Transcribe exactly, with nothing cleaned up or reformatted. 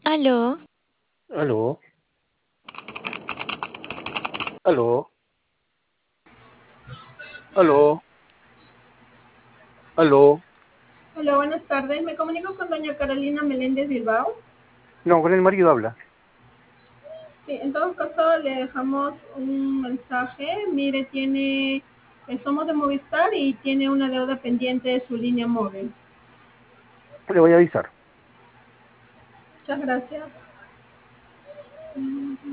Aló, Aló, aló, aló, aló. Hola, buenas tardes. Me comunico con doña Carolina Meléndez Bilbao. No, con el marido habla. Sí, en todo caso le dejamos un mensaje. Mire, tiene, eh, somos de Movistar y tiene una deuda pendiente de su línea móvil. Le voy a avisar. Muchas gracias.